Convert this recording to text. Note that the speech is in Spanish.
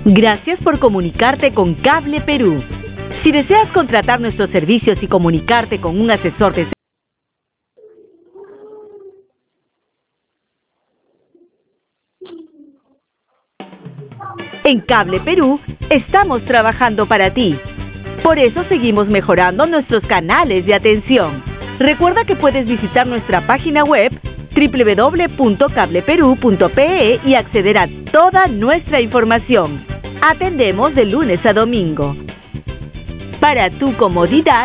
Gracias por comunicarte con Cable Perú. Si deseas contratar nuestros servicios y comunicarte con un asesor de En Cable Perú estamos trabajando para ti. Por eso seguimos mejorando nuestros canales de atención. Recuerda que puedes visitar nuestra página web www.cableperu.pe y acceder a toda nuestra información. Atendemos de lunes a domingo. Para tu comodidad,